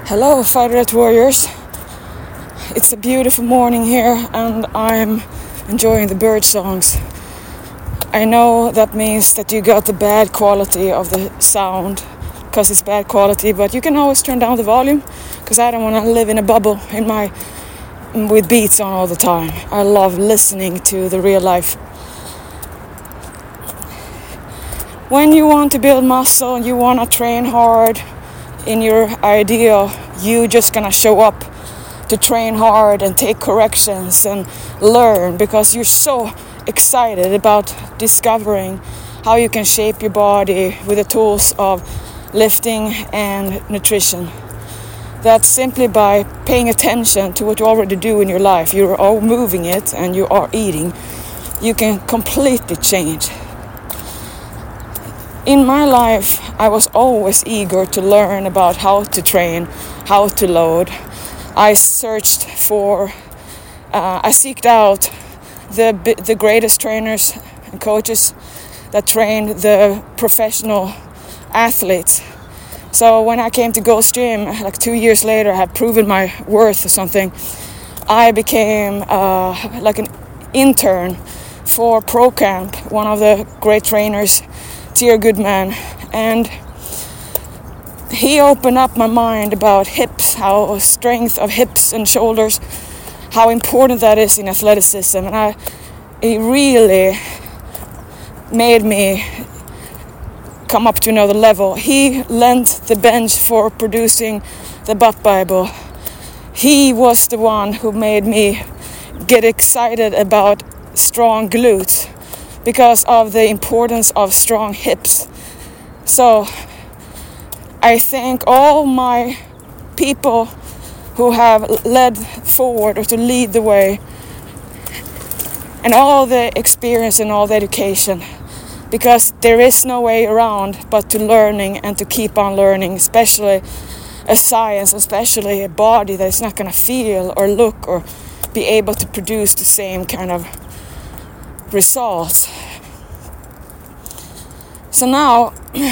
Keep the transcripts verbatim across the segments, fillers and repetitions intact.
Hello, Fighter at Warriors. It's a beautiful morning here and I'm enjoying the bird songs. I know that means that you got the bad quality of the sound because it's bad quality, but you can always turn down the volume because I don't want to live in a bubble in my with beats on all the time. I love listening to the real life. When you want to build muscle and you want to train hard in your idea, you just gonna show up to train hard and take corrections and learn because you're so excited about discovering how you can shape your body with the tools of lifting and nutrition. That's simply by paying attention to what you already do in your life. You're all moving it and you are eating. You can completely change. In my life, I was always eager to learn about how to train, how to load. I searched for, uh, I seeked out the the greatest trainers and coaches that trained the professional athletes. So when I came to Gold's Gym, like two years later, I had proven my worth or something. I became uh, like an intern for Pro Camp, one of the great trainers, Tier Goodman, and he opened up my mind about hips, how strength of hips and shoulders, how important that is in athleticism, and I, it really made me come up to another level. He lent the bench for producing the Butt Bible. He was the one who made me get excited about strong glutes because of the importance of strong hips. So I thank all my people who have led forward or to lead the way, and all the experience and all the education, because there is no way around but to learning and to keep on learning, especially a science, especially a body that is not going to feel or look or be able to produce the same kind of results. So now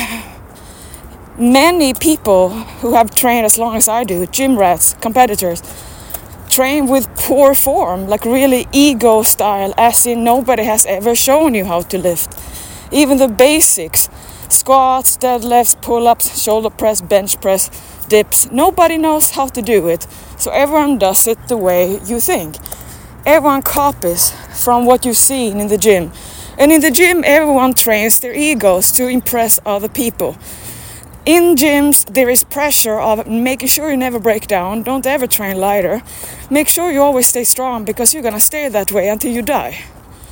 many people who have trained as long as I do, gym rats, competitors, train with poor form, like really ego style, as in nobody has ever shown you how to lift. Even the basics, squats, deadlifts, pull-ups, shoulder press, bench press, dips, nobody knows how to do it. So everyone does it the way you think. Everyone copies from what you've seen in the gym. And in the gym, everyone trains their egos to impress other people. In gyms, there is pressure of making sure you never break down. Don't ever train lighter. Make sure you always stay strong because you're going to stay that way until you die.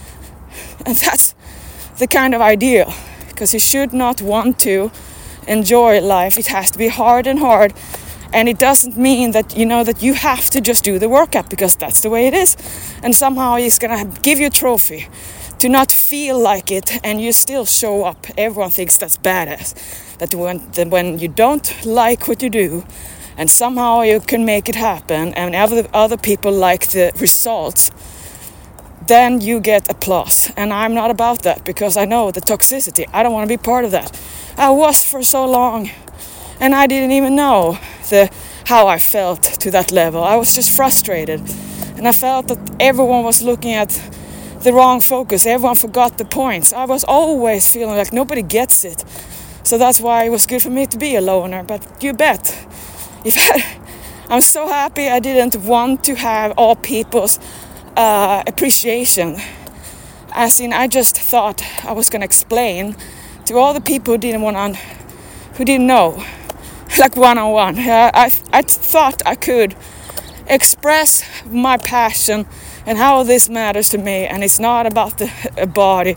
And that's the kind of idea. Because you should not want to enjoy life. It has to be hard and hard. And it doesn't mean that, you know, that you have to just do the workout because that's the way it is. And somehow he's going to give you a trophy to not feel like it and you still show up. Everyone thinks that's badass. That when, that when you don't like what you do and somehow you can make it happen and other, other people like the results, then you get applause. And I'm not about that because I know the toxicity. I don't want to be part of that. I was for so long and I didn't even know the how I felt to that level. I was just frustrated and I felt that everyone was looking at the wrong focus. Everyone forgot the points. I was always feeling like nobody gets it. So that's why it was good for me to be a loner. But you bet, if I, I'm so happy I didn't want to have all people's uh, appreciation. As in, I just thought I was going to explain to all the people who didn't want on, who didn't know, like one-on-one. I, I, I thought I could express my passion and how this matters to me, and it's not about the uh, body,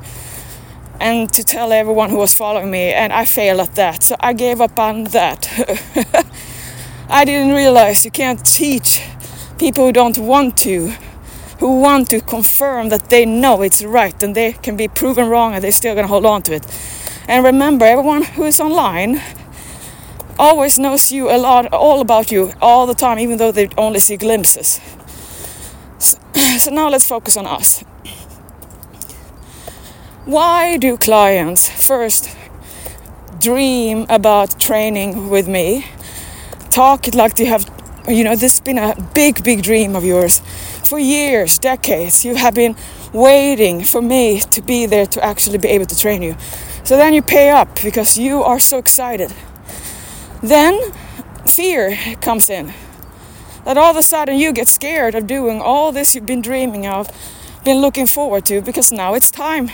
and to tell everyone who was following me, and I failed at that, so I gave up on that. I didn't realize you can't teach people who don't want to, who want to confirm that they know it's right, and they can be proven wrong, and they're still going to hold on to it. And remember, everyone who is online always knows you a lot, all about you, all the time, even though they only see glimpses. So now let's focus on us. Why do clients first dream about training with me talk it like you have, you know, this has been a big, big dream of yours. For years, decades, you have been waiting for me to be there to actually be able to train you. So then you pay up because you are so excited. Then fear comes in. That all of a sudden you get scared of doing all this you've been dreaming of, been looking forward to, because now it's time.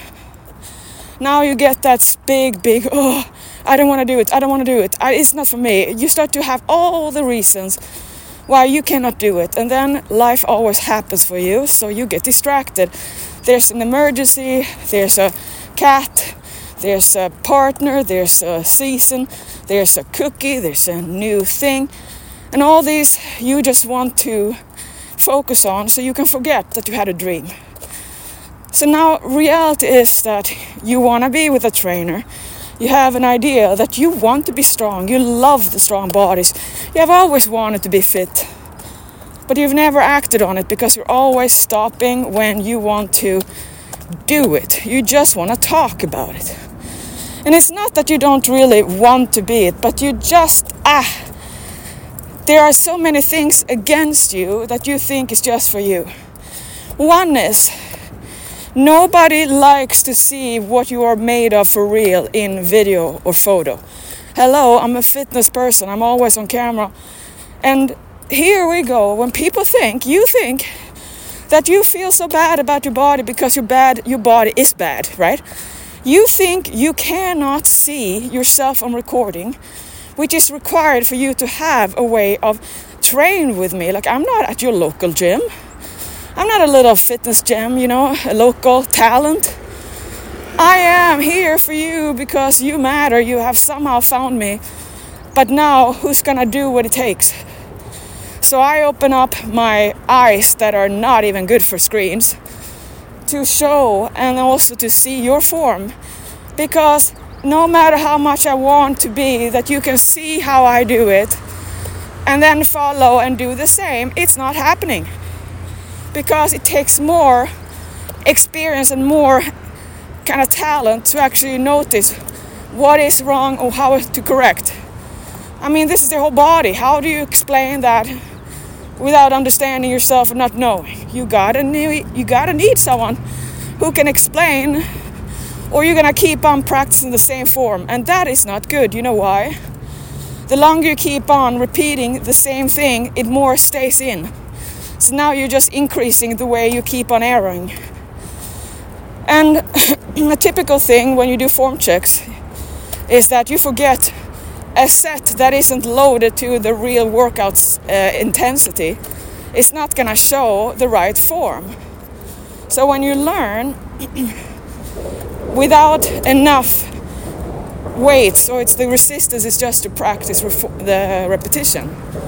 Now you get that big, big, oh, I don't want to do it, I don't want to do it, I, it's not for me. You start to have all the reasons why you cannot do it. And then life always happens for you, so you get distracted. There's an emergency, there's a cat, there's a partner, there's a season, there's a cookie, there's a new thing. And all these you just want to focus on so you can forget that you had a dream. So now reality is that you want to be with a trainer. You have an idea that you want to be strong. You love the strong bodies. You have always wanted to be fit. But you've never acted on it because you're always stopping when you want to do it. You just want to talk about it. And it's not that you don't really want to be it, but you just, ah, there are so many things against you that you think is just for you. One is, nobody likes to see what you are made of for real in video or photo. Hello, I'm a fitness person, I'm always on camera. And here we go, when people think, you think that you feel so bad about your body because your bad, your body is bad, right? You think you cannot see yourself on recording, which is required for you to have a way of train with me. Like, I'm not at your local gym. I'm not a little fitness gym, you know, a local talent. I am here for you because you matter. You have somehow found me. But now, who's gonna do what it takes? So I open up my eyes that are not even good for screens to show and also to see your form, because no matter how much I want to be that you can see how I do it and then follow and do the same, it's not happening, because it takes more experience and more kind of talent to actually notice what is wrong or how to correct. I mean, this is the whole body. How do you explain that without understanding yourself and not knowing? You gotta need, you gotta need someone who can explain, or you're gonna keep on practicing the same form, and that is not good. You know why? The longer you keep on repeating the same thing, it more stays in. So now you're just increasing the way you keep on erroring. And a typical thing when you do form checks is that you forget a set that isn't loaded to the real workout's uh, intensity. It's not gonna show the right form. So when you learn without enough weight, so it's the resistance is just to practice ref- the repetition.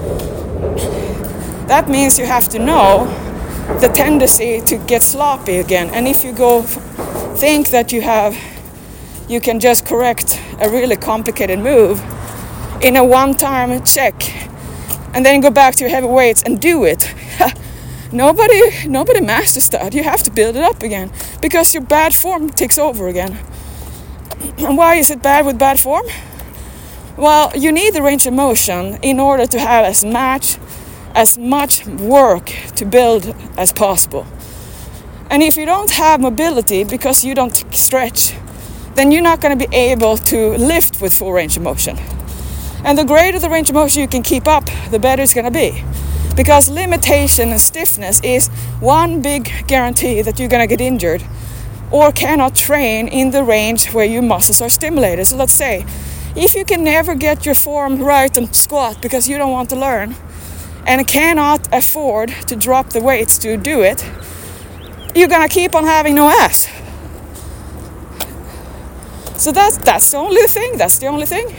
That means you have to know the tendency to get sloppy again. And if you go f- think that you have, you can just correct a really complicated move in a one-time check, and then go back to your heavy weights and do it. nobody, nobody masters that. You have to build it up again, because your bad form takes over again. And why is it bad with bad form? Well, you need the range of motion in order to have as much, as much work to build as possible. And if you don't have mobility because you don't stretch, then you're not going to be able to lift with full range of motion. And the greater the range of motion you can keep up, the better it's going to be. Because limitation and stiffness is one big guarantee that you're going to get injured or cannot train in the range where your muscles are stimulated. So let's say, if you can never get your form right and squat because you don't want to learn and cannot afford to drop the weights to do it, you're going to keep on having no ass. So that's, that's the only thing, that's the only thing.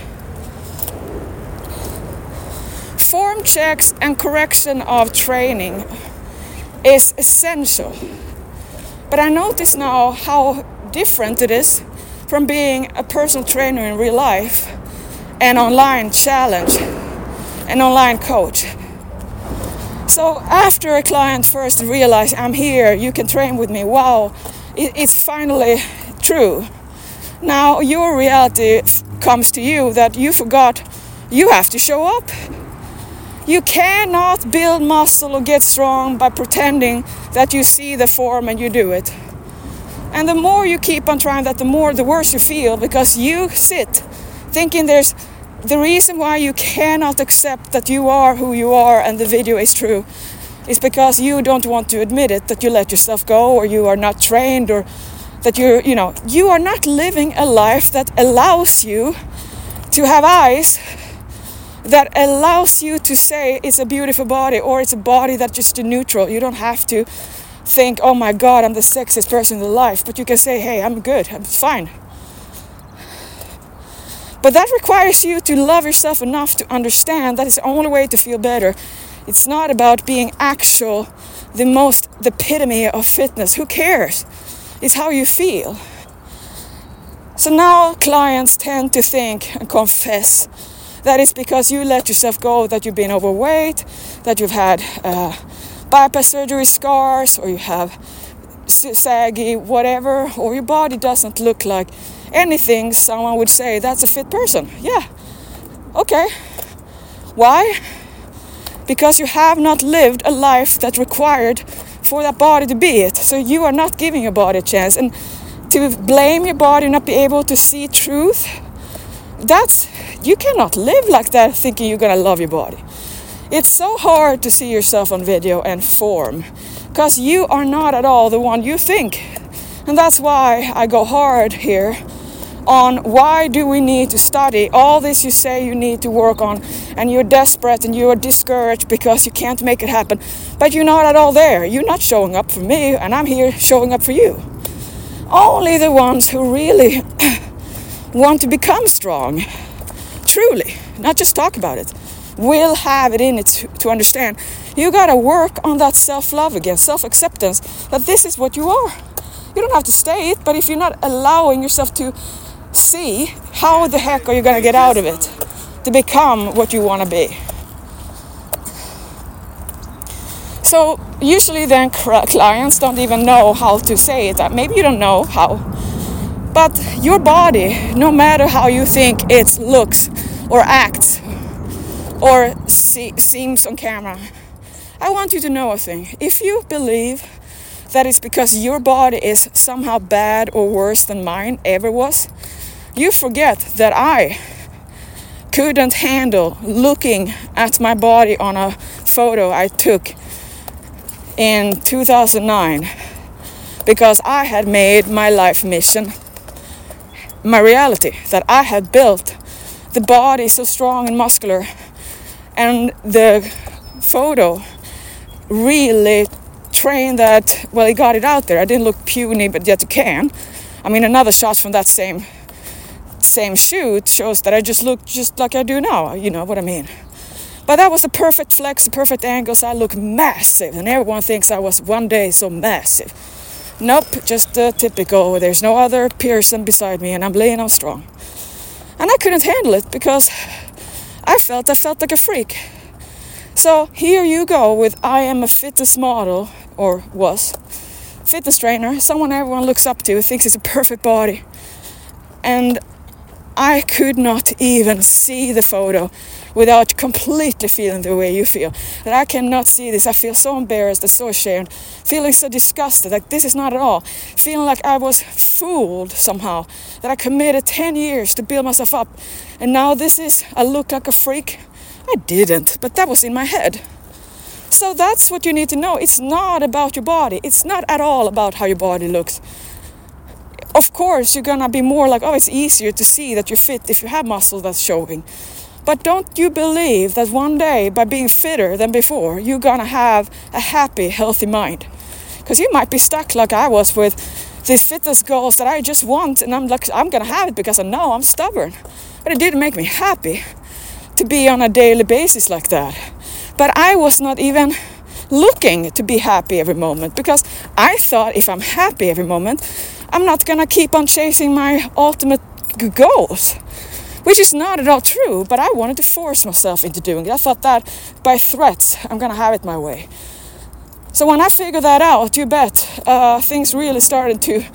Form checks and correction of training is essential. But I notice now how different it is from being a personal trainer in real life, an online challenge, an online coach. So after a client first realized, I'm here, you can train with me, wow, it, it's finally true. Now your reality f- comes to you that you forgot you have to show up. You cannot build muscle or get strong by pretending that you see the form and you do it. And the more you keep on trying that, the more, the worse you feel, because you sit thinking there's the reason why you cannot accept that you are who you are and the video is true is because you don't want to admit it, that you let yourself go, or you are not trained, or that you're, you know, you are not living a life that allows you to have eyes, that allows you to say it's a beautiful body, or it's a body that's just a neutral. You don't have to think, oh my God, I'm the sexiest person in life, but you can say, hey, I'm good, I'm fine. But that requires you to love yourself enough to understand that it's the only way to feel better. It's not about being actual, the most, the epitome of fitness. Who cares? It's how you feel. So now clients tend to think and confess that it's because you let yourself go, that you've been overweight, that you've had uh, bypass surgery scars, or you have saggy whatever, or your body doesn't look like anything someone would say that's a fit person. Yeah, okay. Why? Because you have not lived a life that required for that body to be it. So you are not giving your body a chance. And to blame your body, not be able to see truth, that's, you cannot live like that thinking you're gonna love your body. It's so hard to see yourself on video and form, because you are not at all the one you think. And that's why I go hard here on why do we need to study all this you say you need to work on, and you're desperate and you're discouraged because you can't make it happen, but you're not at all there. You're not showing up for me, and I'm here showing up for you. Only the ones who really want to become strong, truly, not just talk about it, will have it in it to, to understand. You gotta work on that self-love again, self-acceptance, that this is what you are. You don't have to stay it, but if you're not allowing yourself to see, how the heck are you going to get out of it to become what you want to be? So usually then clients don't even know how to say it. Maybe you don't know how, but your body, no matter how you think it looks or acts or see, seems on camera, I want you to know a thing. If you believe that it's because your body is somehow bad or worse than mine ever was, you forget that I couldn't handle looking at my body on a photo I took in two thousand nine, because I had made my life mission my reality, that I had built the body so strong and muscular, and the photo really trained that, well, it got it out there. I didn't look puny, but yet you can. I mean, another shot from that same same shoot shows that I just look just like I do now, you know what I mean. But that was the perfect flex, the perfect angles. I look massive, and everyone thinks I was one day so massive. Nope, just uh, typical. There's no other person beside me, and I'm laying on strong. And I couldn't handle it because I felt I felt like a freak. So here you go with I am a fitness model, or was fitness trainer, someone everyone looks up to, thinks it's a perfect body, and I could not even see the photo without completely feeling the way you feel. That I cannot see this. I feel so embarrassed and so ashamed, feeling so disgusted, like this is not at all. Feeling like I was fooled somehow, that I committed ten years to build myself up, and now this is, I look like a freak. I didn't, but that was in my head. So that's what you need to know. It's not about your body. It's not at all about how your body looks. Of course, you're gonna be more like, oh, it's easier to see that you're fit if you have muscle that's showing. But don't you believe that one day, by being fitter than before, you're gonna have a happy, healthy mind? Because you might be stuck like I was with the fitness goals that I just want, and I'm like, I'm gonna have it because I know I'm stubborn. But it didn't make me happy to be on a daily basis like that. But I was not even looking to be happy every moment, because I thought if I'm happy every moment, I'm not gonna keep on chasing my ultimate g- goals, which is not at all true, but I wanted to force myself into doing it. I thought that by threats, I'm gonna have it my way. So when I figured that out, you bet, uh, things really started to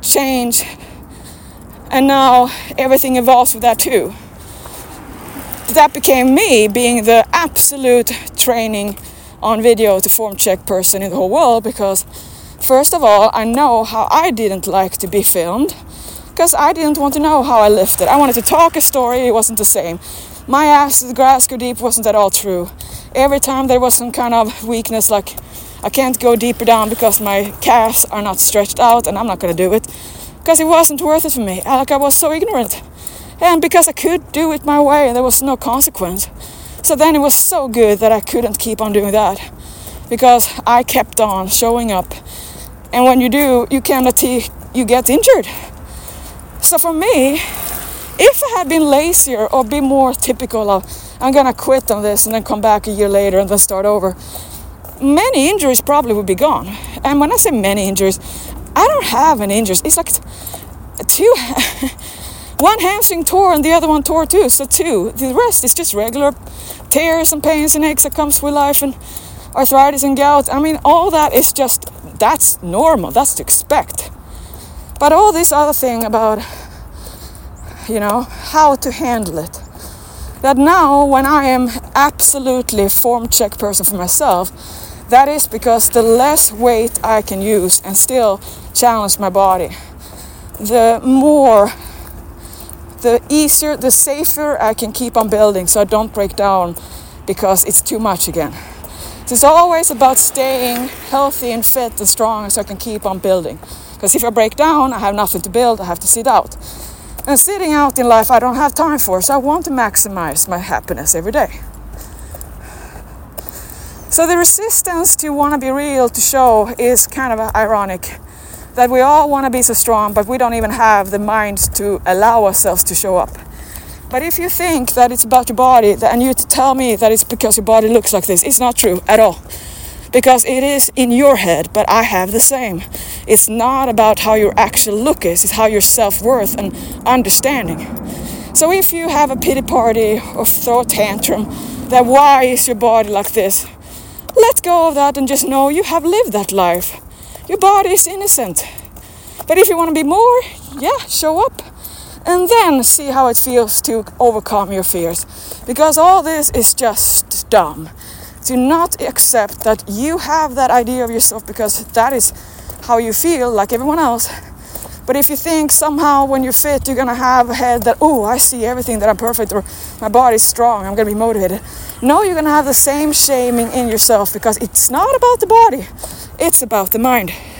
change, and now everything evolves with that too. that became me being the absolute training on video to form check person in the whole world, because first of all, I know how I didn't like to be filmed, because I didn't want to know how I lifted. I wanted to talk a story, it wasn't the same. My ass to the grass go deep wasn't at all true. Every time there was some kind of weakness, like I can't go deeper down because my calves are not stretched out, and I'm not going to do it because it wasn't worth it for me. Like I was so ignorant, and because I could do it my way and there was no consequence. So then it was so good that I couldn't keep on doing that, because I kept on showing up, and when you do, you cannot t- you get injured. So for me, if I had been lazier or be more typical of I'm gonna quit on this and then come back a year later and then start over, many injuries probably would be gone. And when I say many injuries, I don't have any injuries. It's like two, one hamstring tore and the other one tore too. So two. The rest is just regular tears and pains and aches that comes with life, and arthritis and gout. I mean, all that is just, that's normal. That's to expect. But all this other thing about, you know, how to handle it. That now when I am absolutely form check person for myself, that is because the less weight I can use and still challenge my body, the more, the easier, the safer I can keep on building so I don't break down because it's too much again. So it's always about staying healthy and fit and strong so I can keep on building. Because if I break down, I have nothing to build, I have to sit out. And sitting out in life I don't have time for, so I want to maximize my happiness every day. So the resistance to want to be real, to show, is kind of ironic. That we all want to be so strong, but we don't even have the mind to allow ourselves to show up. But if you think that it's about your body, and you tell me that it's because your body looks like this, it's not true at all. Because it is in your head, but I have the same. It's not about how your actual look is, it's how your self-worth and understanding. So if you have a pity party or throw a tantrum, that why is your body like this? Let go of that and just know you have lived that life. Your body is innocent. But if you want to be more, yeah, show up. And then see how it feels to overcome your fears. Because all this is just dumb. Do not accept that you have that idea of yourself because that is how you feel, like everyone else. But if you think somehow when you're fit you're gonna have a head that, oh, I see everything, that I'm perfect, or my body's strong, I'm gonna be motivated. No, you're gonna have the same shaming in yourself, because it's not about the body, it's about the mind.